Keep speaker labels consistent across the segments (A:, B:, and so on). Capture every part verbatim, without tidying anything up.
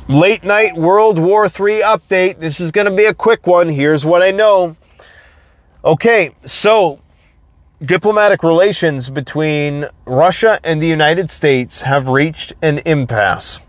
A: Late night World War Three update. This is going to be a quick one. Here's what I know. Okay, so diplomatic relations between Russia and the United States have reached an impasse.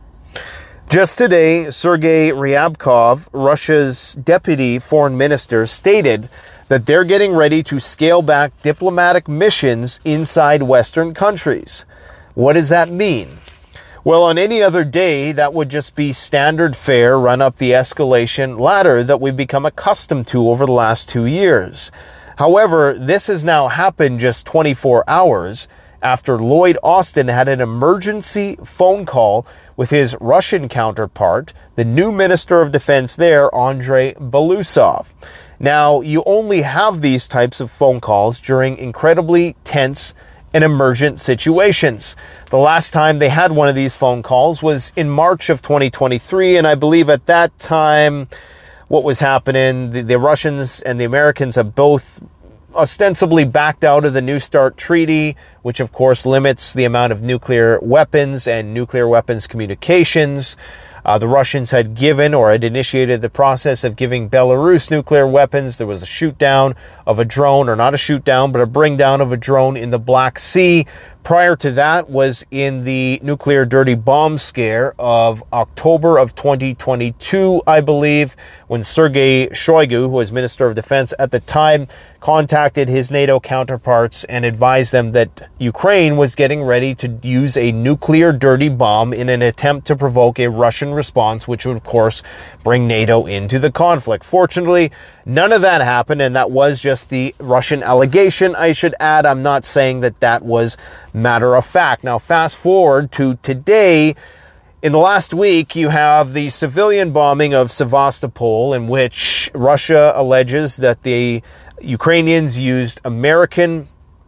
A: Just today, Sergei Ryabkov, Russia's deputy foreign minister, stated that they're getting ready to scale back diplomatic missions inside Western countries. What does that mean? Well, on any other day, that would just be standard fare, run up the escalation ladder that we've become accustomed to over the last two years. However, this has now happened just twenty-four hours after Lloyd Austin had an emergency phone call with his Russian counterpart, the new Minister of Defense there, Andrei Belousov. Now, you only have these types of phone calls during incredibly tense and emergent situations. The last time they had one of these phone calls was in March of twenty twenty-three, and I believe at that time, what was happening, the, the Russians and the Americans have both ostensibly backed out of the New START treaty, which of course limits the amount of nuclear weapons and nuclear weapons communications. Uh, the Russians had given or had initiated the process of giving Belarus nuclear weapons. There was a shoot down of a drone, or not a shoot down, but a bring down of a drone in the Black Sea. Prior to that was in the nuclear dirty bomb scare of October of twenty twenty-two, I believe, when Sergei Shoigu, who was Minister of Defense at the time, contacted his NATO counterparts and advised them that Ukraine was getting ready to use a nuclear dirty bomb in an attempt to provoke a Russian response, which would, of course, bring NATO into the conflict. Fortunately, none of that happened, and that was just the Russian allegation. I should add, I'm not saying that that was matter of fact. Now, fast forward to today. In the last week, you have the civilian bombing of Sevastopol, in which Russia alleges that the Ukrainians used American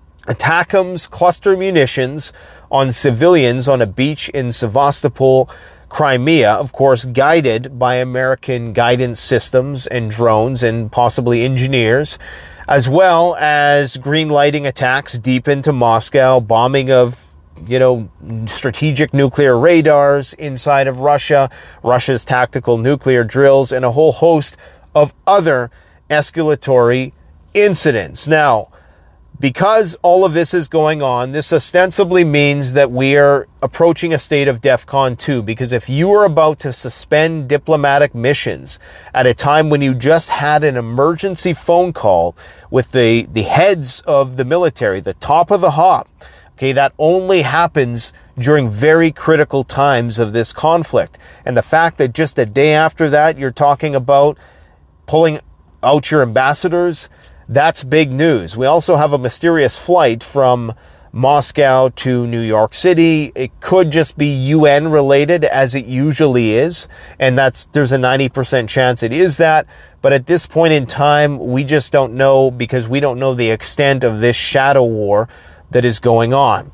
A: ATACMS cluster munitions on civilians on a beach in Sevastopol, Crimea, of course, guided by American guidance systems and drones and possibly engineers, as well as green lighting attacks deep into Moscow, bombing of, you know, strategic nuclear radars inside of Russia, Russia's tactical nuclear drills, and a whole host of other escalatory incidents. Now, because all of this is going on, this ostensibly means that we are approaching a state of DEFCON two, because if you were about to suspend diplomatic missions at a time when you just had an emergency phone call with the, the heads of the military, the top of the hop, okay, that only happens during very critical times of this conflict. And the fact that just a day after that, you're talking about pulling out your ambassadors, that's big news. We also have a mysterious flight from Moscow to New York City. It could just be U N related, as it usually is, and that's there's a ninety percent chance it is that. But at this point in time, we just don't know, because we don't know the extent of this shadow war that is going on.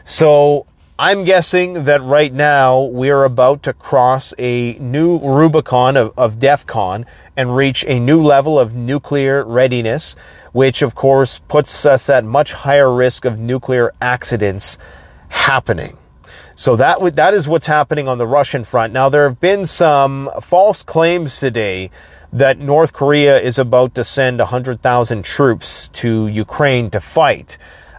A: So I'm guessing that right now we're about to cross a new Rubicon of, of DEFCON and reach a new level of nuclear readiness, which of course puts us at much higher risk of nuclear accidents happening. So that w- that is what's happening on the Russian front. Now, there have been some false claims today that North Korea is about to send one hundred thousand troops to Ukraine to fight.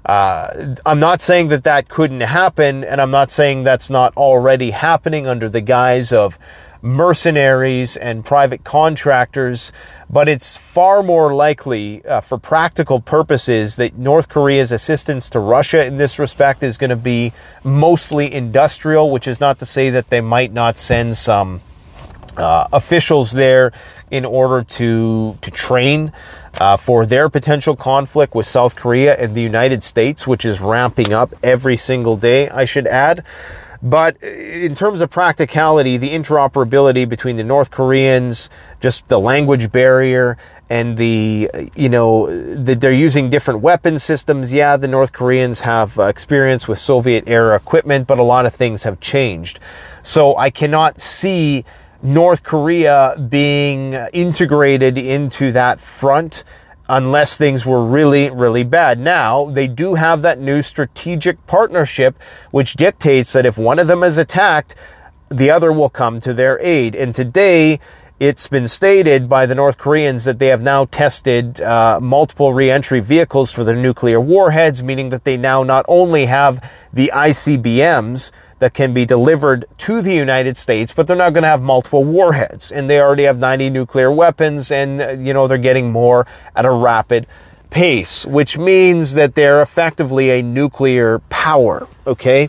A: Uh, I'm not saying that that couldn't happen, and I'm not saying that's not already happening under the guise of mercenaries and private contractors, but it's far more likely, uh, for practical purposes, that North Korea's assistance to Russia in this respect is going to be mostly industrial, which is not to say that they might not send some uh, officials there in order to to train uh, for their potential conflict with South Korea and the United States, which is ramping up every single day, I should add. But in terms of practicality, the interoperability between the North Koreans, just the language barrier, and the, you know, that they're using different weapon systems. Yeah, the North Koreans have experience with Soviet-era equipment, but a lot of things have changed. So I cannot see North Korea being integrated into that front unless things were really, really bad. Now, they do have that new strategic partnership, which dictates that if one of them is attacked, the other will come to their aid. And today, it's been stated by the North Koreans that they have now tested uh, multiple re-entry vehicles for their nuclear warheads, meaning that they now not only have the I C B Ms that can be delivered to the United States, but they're now going to have multiple warheads. And they already have ninety nuclear weapons, and, uh, you know, they're getting more at a rapid pace, which means that they're effectively a nuclear power, okay?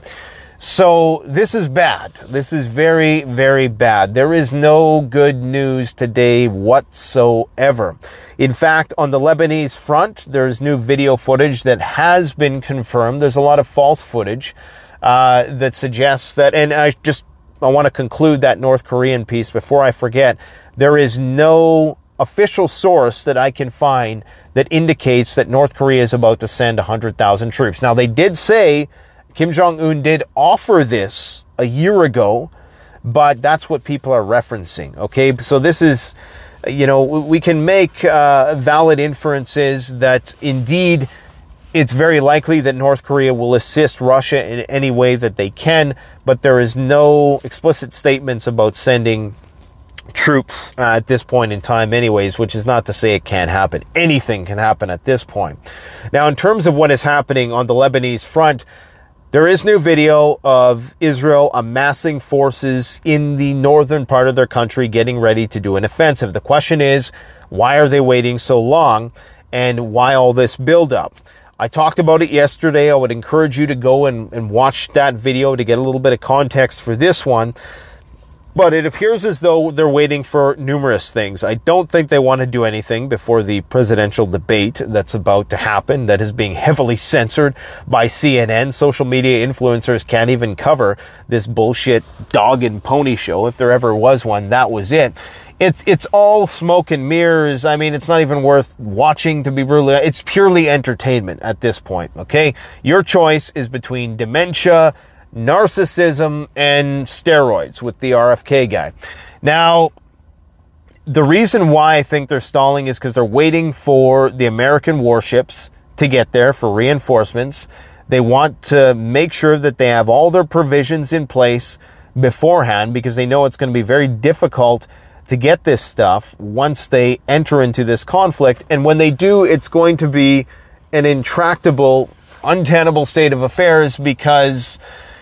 A: So this is bad. This is very, very bad. There is no good news today whatsoever. In fact, on the Lebanese front, there's new video footage that has been confirmed. There's a lot of false footage uh, that suggests that, and I just, I want to conclude that North Korean piece before I forget. There is no official source that I can find that indicates that North Korea is about to send one hundred thousand troops. Now, they did say, Kim Jong-un did offer this a year ago, but that's what people are referencing, okay? So this is, you know, we can make uh, valid inferences that indeed it's very likely that North Korea will assist Russia in any way that they can, but there is no explicit statements about sending troops uh, at this point in time anyways, which is not to say it can't happen. Anything can happen at this point. Now, in terms of what is happening on the Lebanese front, there is new video of Israel amassing forces in the northern part of their country, getting ready to do an offensive. The question is, why are they waiting so long, and why all this buildup? I talked about it yesterday. I would encourage you to go and, and watch that video to get a little bit of context for this one. But it appears as though they're waiting for numerous things. I don't think they want to do anything before the presidential debate that's about to happen, that is being heavily censored by C N N. Social media influencers can't even cover this bullshit dog and pony show. If there ever was one, that was it. It's it's all smoke and mirrors. I mean, it's not even worth watching, to be brutally. It's purely entertainment at this point, okay? Your choice is between dementia, narcissism, and steroids with the R F K guy. Now, the reason why I think they're stalling is because they're waiting for the American warships to get there for reinforcements. They want to make sure that they have all their provisions in place beforehand, because they know it's going to be very difficult to get this stuff once they enter into this conflict. And when they do, it's going to be an intractable, untenable state of affairs, because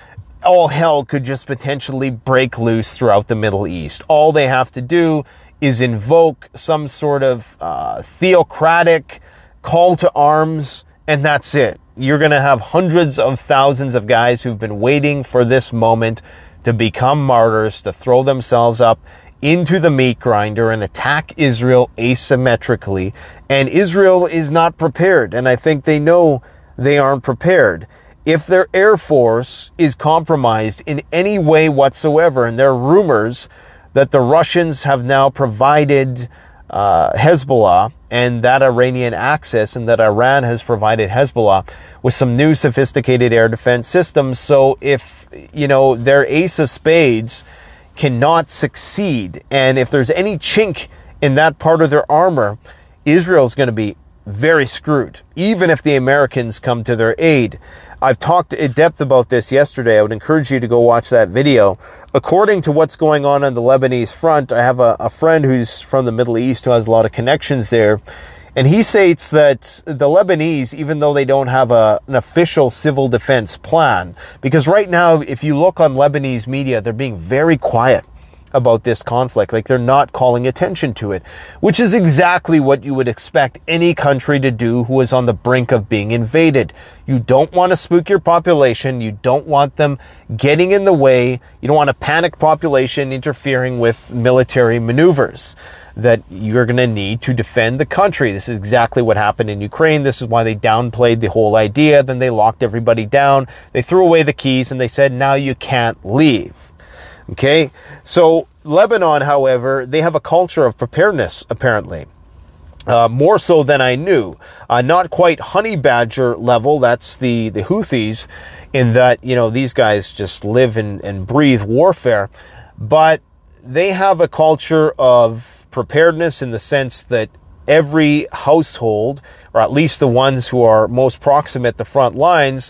A: all hell could just potentially break loose throughout the Middle East. All they have to do is invoke some sort of uh, theocratic call to arms, and that's it. You're going to have hundreds of thousands of guys who've been waiting for this moment to become martyrs, to throw themselves up into the meat grinder and attack Israel asymmetrically. And Israel is not prepared, and I think they know they aren't prepared. If their Air Force is compromised in any way whatsoever, and there are rumors that the Russians have now provided uh, Hezbollah and that Iranian axis, and that Iran has provided Hezbollah with some new sophisticated air defense systems. So if, you know, their ace of spades cannot succeed, and if there's any chink in that part of their armor, Israel's going to be very screwed, even if the Americans come to their aid. I've talked in depth about this yesterday. I would encourage you to go watch that video. According to what's going on on the Lebanese front, I have a, a friend who's from the Middle East who has a lot of connections there. And he states that the Lebanese, even though they don't have a, an official civil defense plan, because right now, if you look on Lebanese media, they're being very quiet about this conflict. Like, they're not calling attention to it, which is exactly what you would expect any country to do who is on the brink of being invaded. You don't want to spook your population. You don't want them getting in the way. You don't want a panicked population interfering with military maneuvers that you're going to need to defend the country. This is exactly what happened in Ukraine. This is why they downplayed the whole idea. Then they locked everybody down. They threw away the keys and they said, now you can't leave. Okay, so Lebanon, however, they have a culture of preparedness, apparently. Uh, more so than I knew. Uh, not quite honey badger level, that's the, the Houthis, in that, you know, these guys just live and, and breathe warfare. But they have a culture of preparedness in the sense that every household, or at least the ones who are most proximate to front lines,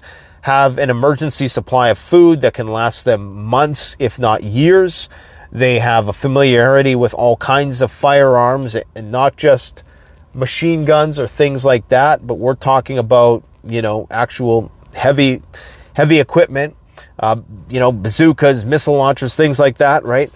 A: have an emergency supply of food that can last them months, if not years. They have a familiarity with all kinds of firearms, and not just machine guns or things like that, but we're talking about, you know, actual heavy, heavy equipment, uh, you know, bazookas, missile launchers, things like that, right?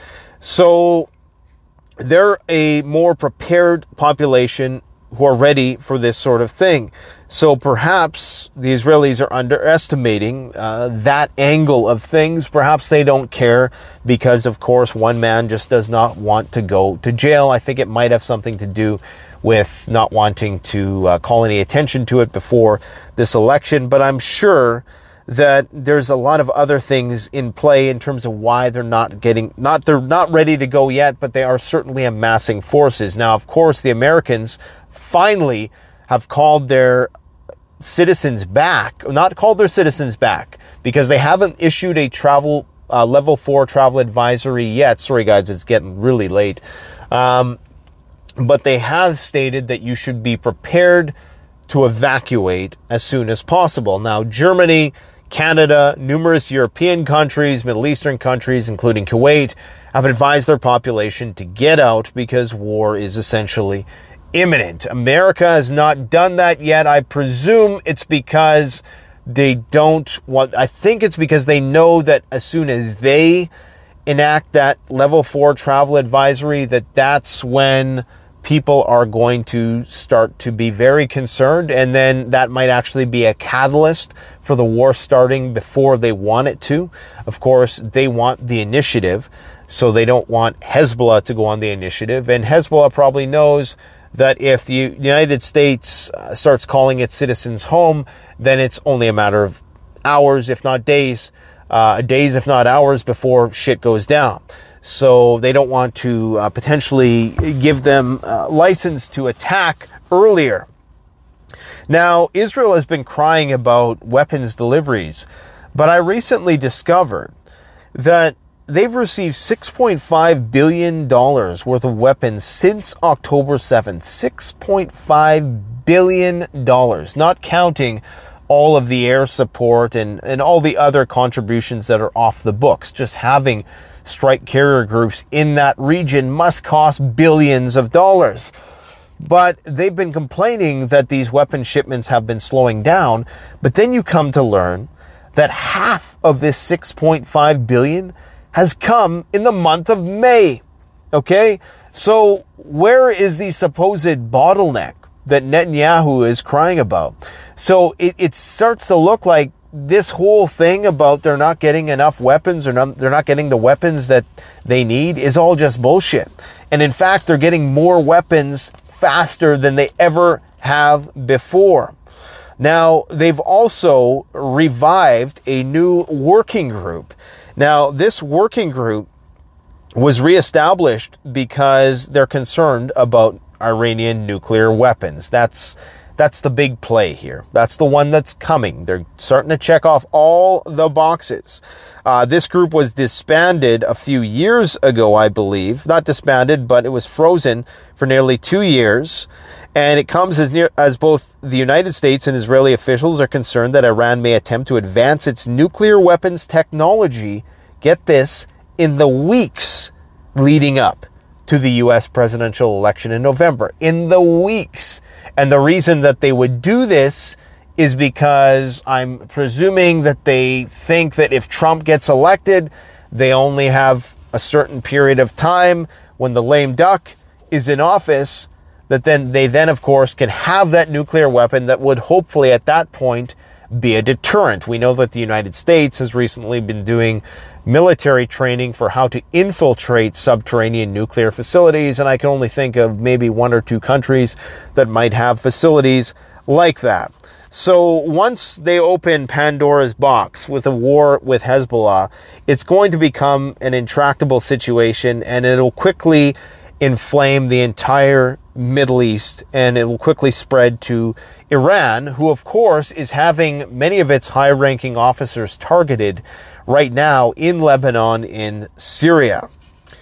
A: So they're a more prepared population who are ready for this sort of thing. So perhaps the Israelis are underestimating uh, that angle of things. Perhaps they don't care because, of course, one man just does not want to go to jail. I think it might have something to do with not wanting to uh, call any attention to it before this election. But I'm sure that there's a lot of other things in play in terms of why they're not getting, not, they're not ready to go yet, but they are certainly amassing forces. Now, of course, the Americans finally have called their citizens back, not called their citizens back, because they haven't issued a travel, uh, level four travel advisory yet. Sorry, guys, it's getting really late. Um, but they have stated that you should be prepared to evacuate as soon as possible. Now, Germany, Canada, numerous European countries, Middle Eastern countries, including Kuwait, have advised their population to get out because war is essentially imminent. America has not done that yet. I presume it's because they don't want, I think it's because they know that as soon as they enact that level four travel advisory, that that's when people are going to start to be very concerned, and then that might actually be a catalyst for the war starting before they want it to. Of course, they want the initiative, so they don't want Hezbollah to go on the initiative, and Hezbollah probably knows that if the United States starts calling its citizens home, then it's only a matter of hours, if not days, uh, days, if not hours, before shit goes down. So they don't want to uh, potentially give them uh, license to attack earlier. Now, Israel has been crying about weapons deliveries, but I recently discovered that they've received six point five billion dollars worth of weapons since October seventh. six point five billion dollars, not counting all of the air support and, and all the other contributions that are off the books. Just having strike carrier groups in that region must cost billions of dollars. But they've been complaining that these weapon shipments have been slowing down. But then you come to learn that half of this six point five billion dollars has come in the month of May. Okay? So where is the supposed bottleneck that Netanyahu is crying about? So it, it starts to look like this whole thing about they're not getting enough weapons, or not, they're not getting the weapons that they need, is all just bullshit. And in fact, they're getting more weapons faster than they ever have before. Now, they've also revived a new working group. Now, this working group was reestablished because they're concerned about Iranian nuclear weapons. That's that's the big play here. That's the one that's coming. They're starting to check off all the boxes. Uh, this group was disbanded a few years ago, I believe. Not disbanded, but it was frozen for nearly two years. And it comes as near as both the United States and Israeli officials are concerned that Iran may attempt to advance its nuclear weapons technology, get this, in the weeks leading up to the U S presidential election in November. In the weeks. And the reason that they would do this is because I'm presuming that they think that if Trump gets elected, they only have a certain period of time when the lame duck is in office, that then they then, of course, can have that nuclear weapon that would hopefully at that point be a deterrent. We know that the United States has recently been doing military training for how to infiltrate subterranean nuclear facilities, and I can only think of maybe one or two countries that might have facilities like that. So once they open Pandora's box with a war with Hezbollah, it's going to become an intractable situation, and it'll quickly inflame the entire Middle East, and it will quickly spread to Iran, who of course is having many of its high-ranking officers targeted right now in Lebanon, in Syria.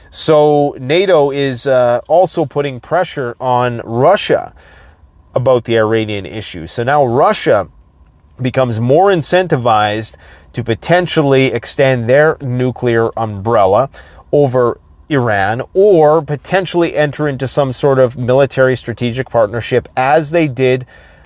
A: So NATO is uh, also putting pressure on Russia about the Iranian issue. So now Russia becomes more incentivized to potentially extend their nuclear umbrella over Iran, or potentially enter into some sort of military strategic partnership as they did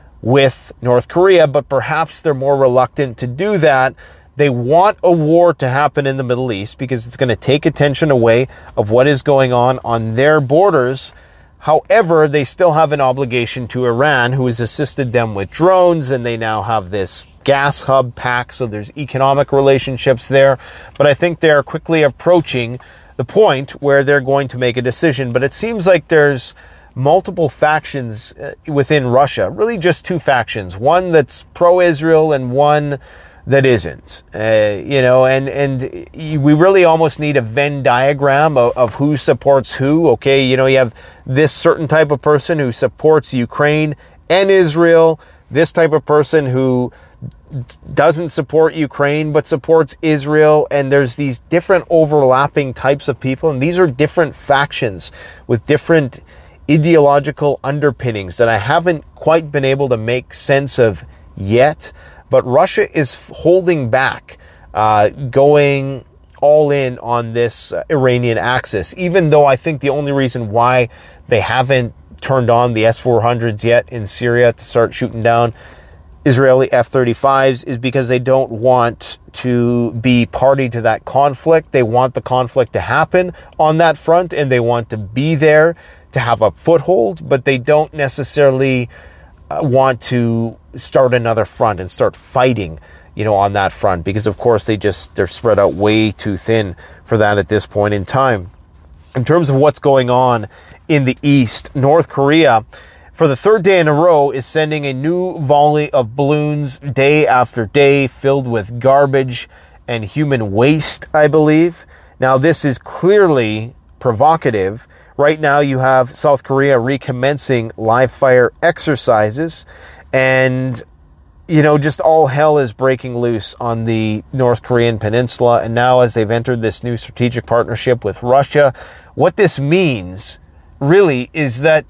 A: with North Korea, but perhaps they're more reluctant to do that. They want a war to happen in the Middle East because it's going to take attention away of what is going on on their borders. However, they still have an obligation to Iran, who has assisted them with drones, and they now have this gas hub pact, so there's economic relationships there. But I think they're quickly approaching the point where they're going to make a decision. But it seems like there's multiple factions within Russia, really just two factions, one that's pro-Israel and one that isn't, uh, you know, and, and we really almost need a Venn diagram of, of who supports who. Okay. You know, you have this certain type of person who supports Ukraine and Israel, this type of person who doesn't support Ukraine but supports Israel, and there's these different overlapping types of people, and these are different factions with different ideological underpinnings that I haven't quite been able to make sense of yet. But Russia is holding back, uh, going all in on this uh, Iranian axis, even though I think the only reason why they haven't turned on the S four hundreds yet in Syria to start shooting down Israeli F thirty-fives is because they don't want to be party to that conflict. They want the conflict to happen on that front, and they want to be there to have a foothold, but they don't necessarily uh, want to start another front and start fighting, you know, on that front, because of course they just, they're spread out way too thin for that at this point in time. In terms of what's going on in the East, North Korea, for the third day in a row, is sending a new volley of balloons day after day filled with garbage and human waste, I believe. Now, this is clearly provocative. Right now, you have South Korea recommencing live fire exercises, and, you know, just all hell is breaking loose on the North Korean peninsula. And now, as they've entered this new strategic partnership with Russia, what this means really is that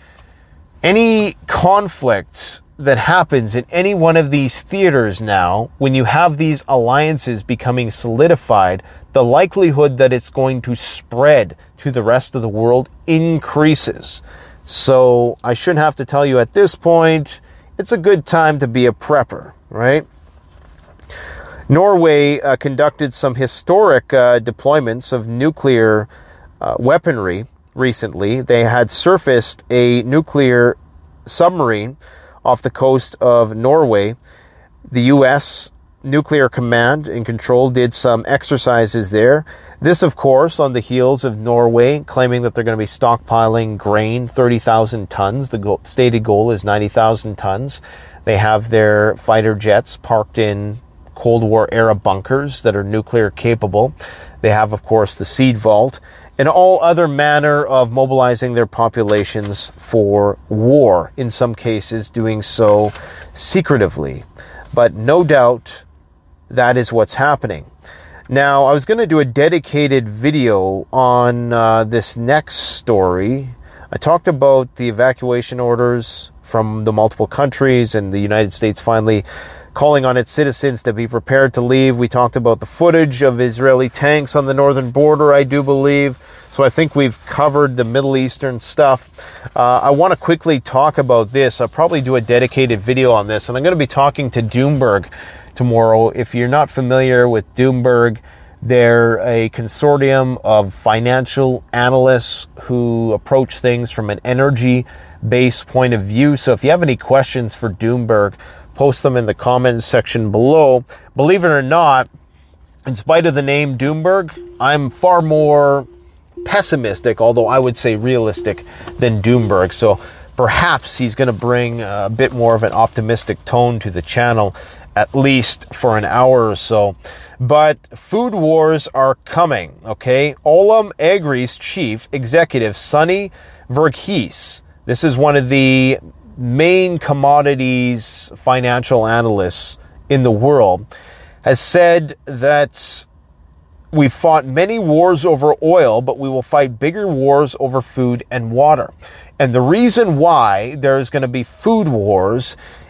A: any conflict that happens in any one of these theaters now, when you have these alliances becoming solidified, the likelihood that it's going to spread to the rest of the world increases. So I shouldn't have to tell you at this point, it's a good time to be a prepper, right? Norway uh, conducted some historic uh, deployments of nuclear uh, weaponry recently. They had surfaced a nuclear submarine off the coast of Norway. The U S Nuclear Command and Control did some exercises there. This, of course, on the heels of Norway claiming that they're going to be stockpiling grain, thirty thousand tons. The goal, stated goal is ninety thousand tons. They have their fighter jets parked in Cold War era bunkers that are nuclear capable. They have, of course, the seed vault and all other manner of mobilizing their populations for war, in some cases doing so secretively. But no doubt that is what's happening. Now, I was going to do a dedicated video on uh, this next story. I talked about the evacuation orders from the multiple countries and the United States finally calling on its citizens to be prepared to leave. We talked about the footage of Israeli tanks on the northern border, I do believe. So I think we've covered the Middle Eastern stuff. Uh, I want to quickly talk about this. I'll probably do a dedicated video on this, and I'm going to be talking to Doomberg tomorrow. If you're not familiar with Doomberg, they're a consortium of financial analysts who approach things from an energy-based point of view. So if you have any questions for Doomberg, post them in the comments section below. Believe it or not, in spite of the name Doomberg, I'm far more pessimistic, although I would say realistic, than Doomberg. So perhaps he's going to bring a bit more of an optimistic tone to the channel, at least for an hour or so. But food wars are coming, okay? Olam Agri's chief executive, Sunny Verghese, this is one of the main commodities financial analysts in the world, has said that we've fought many wars over oil, but we will fight bigger wars over food and water. And the reason why there's going to be food wars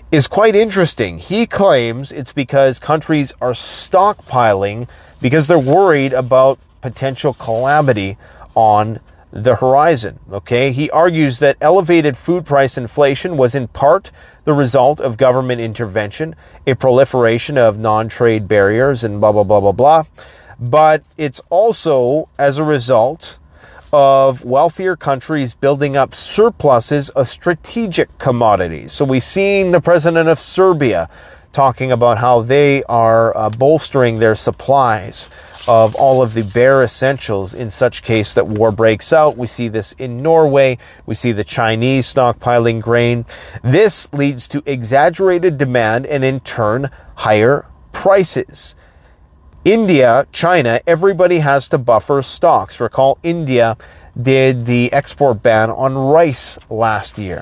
A: is quite interesting. He claims it's because countries are stockpiling because they're worried about potential calamity on the horizon. Okay, he argues that elevated food price inflation was in part the result of government intervention, a proliferation of non-trade barriers, and blah, blah, blah, blah, blah. But it's also as a result of wealthier countries building up surpluses of strategic commodities. So we've seen the president of Serbia talking about how they are uh, bolstering their supplies of all of the bare essentials in such case that war breaks out. We see this in Norway. We see the Chinese stockpiling grain. This leads to exaggerated demand and in turn higher prices. India, China, everybody has to buffer stocks. Recall India did the export ban on rice last year.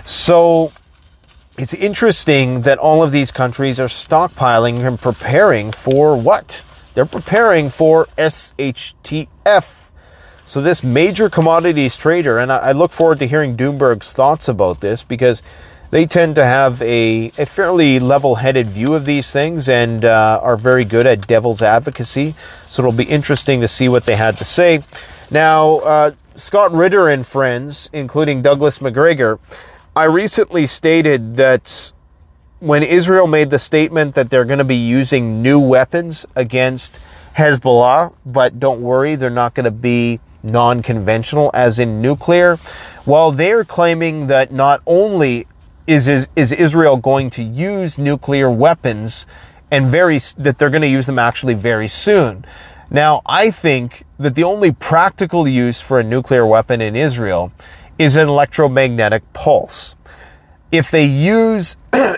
A: So it's interesting that all of these countries are stockpiling and preparing for what? They're preparing for S H T F. So this major commodities trader, and I look forward to hearing Doomberg's thoughts about this because they tend to have a, a fairly level-headed view of these things and uh, are very good at devil's advocacy. So it'll be interesting to see what they had to say. Now, uh, Scott Ritter and friends, including Douglas Macgregor, I recently stated that when Israel made the statement that they're going to be using new weapons against Hezbollah, but don't worry, they're not going to be non-conventional, as in nuclear. Well, they're claiming that not only is, is, is Israel going to use nuclear weapons, and very that they're going to use them actually very soon. Now, I think that the only practical use for a nuclear weapon in Israel is an electromagnetic pulse. If they use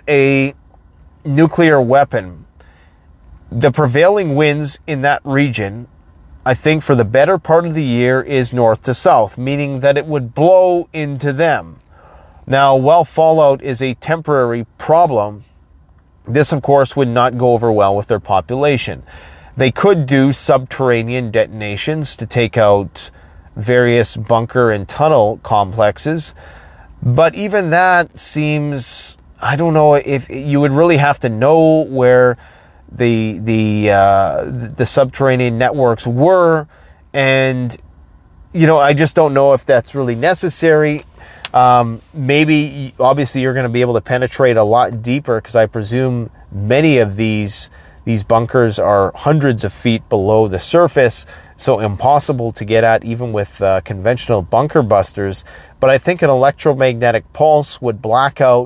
A: a nuclear weapon, the prevailing winds in that region, I think for the better part of the year, is north to south, meaning that it would blow into them. Now, while fallout is a temporary problem, this, of course, would not go over well with their population. They could do subterranean detonations to take out various bunker and tunnel complexes, but even that seems, I don't know if you would really have to know where the the uh, the subterranean networks were, and you know I just don't know if that's really necessary. Um, maybe obviously you're going to be able to penetrate a lot deeper because I presume many of these these bunkers are hundreds of feet below the surface, so impossible to get at even with uh, conventional bunker busters. But I think an electromagnetic pulse would black out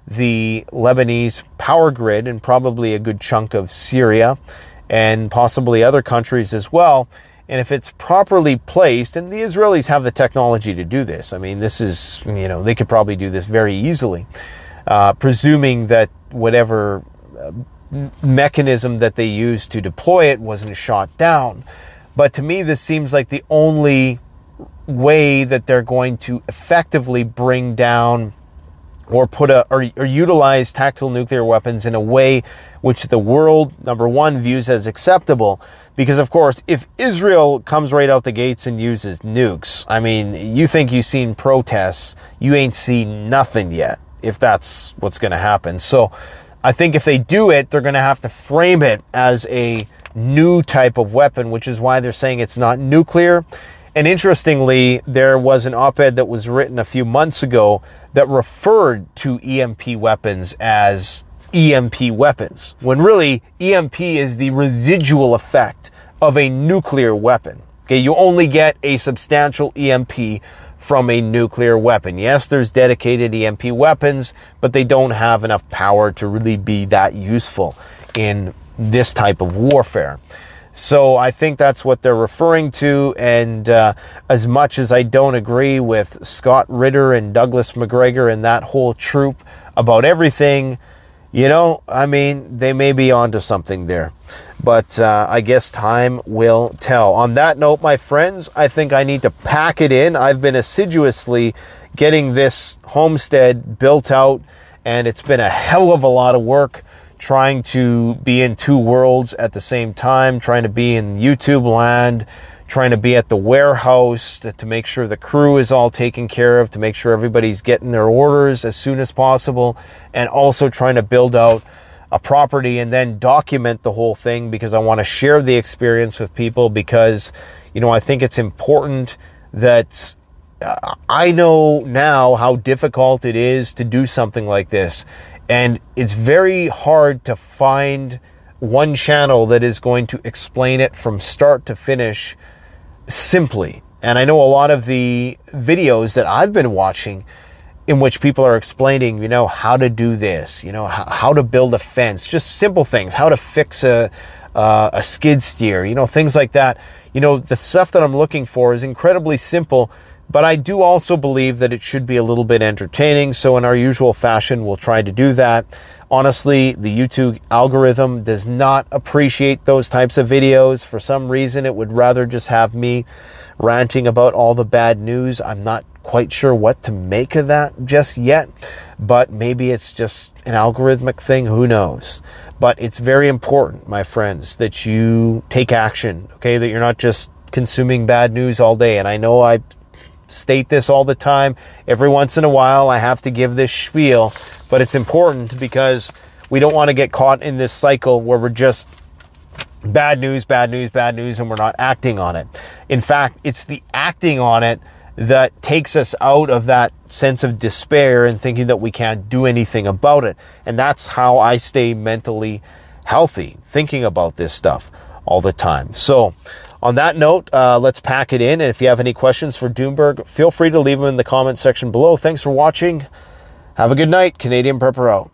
A: the Lebanese power grid and probably a good chunk of Syria and possibly other countries as well. And if it's properly placed, and the Israelis have the technology to do this, I mean, this is, you know, they could probably do this very easily, uh, presuming that whatever uh, mechanism that they used to deploy it wasn't shot down. But to me, this seems like the only way that they're going to effectively bring down or put a or, or utilize tactical nuclear weapons in a way which the world, number one, views as acceptable. Because, of course, if Israel comes right out the gates and uses nukes, I mean, you think you've seen protests, you ain't seen nothing yet, if that's what's going to happen. So I think if they do it, they're going to have to frame it as a new type of weapon, which is why they're saying it's not nuclear. And interestingly, there was an op-ed that was written a few months ago that referred to E M P weapons as E M P weapons, when really E M P is the residual effect of a nuclear weapon. Okay, you only get a substantial E M P from a nuclear weapon. Yes, there's dedicated E M P weapons, but they don't have enough power to really be that useful in this type of warfare. So I think that's what they're referring to. And uh, as much as I don't agree with Scott Ritter and Douglas Macgregor and that whole troop about everything, you know, I mean, they may be onto something there. But uh, I guess time will tell. On that note, my friends, I think I need to pack it in. I've been assiduously getting this homestead built out, and it's been a hell of a lot of work trying to be in two worlds at the same time, trying to be in YouTube land, trying to be at the warehouse to, to make sure the crew is all taken care of, to make sure everybody's getting their orders as soon as possible, and also trying to build out a property and then document the whole thing, because I want to share the experience with people, because, you know, I think it's important that uh, I know now how difficult it is to do something like this. And it's very hard to find one channel that is going to explain it from start to finish simply. And I know a lot of the videos that I've been watching in which people are explaining, you know, how to do this, you know, how, how to build a fence, just simple things, how to fix a, uh, a skid steer, you know, things like that. You know, the stuff that I'm looking for is incredibly simple, but I do also believe that it should be a little bit entertaining. So in our usual fashion, we'll try to do that. Honestly, the YouTube algorithm does not appreciate those types of videos. For some reason, it would rather just have me ranting about all the bad news. I'm not quite sure what to make of that just yet, but maybe it's just an algorithmic thing. Who knows? But it's very important, my friends, that you take action, okay? That you're not just consuming bad news all day. And I know I state this all the time. Every once in a while, I have to give this spiel, but it's important because we don't want to get caught in this cycle where we're just bad news, bad news, bad news, and we're not acting on it. In fact, it's the acting on it that takes us out of that sense of despair and thinking that we can't do anything about it. And that's how I stay mentally healthy, thinking about this stuff all the time. So on that note, uh, let's pack it in. And if you have any questions for Doomberg, feel free to leave them in the comment section below. Thanks for watching. Have a good night. Canadian Prepper out.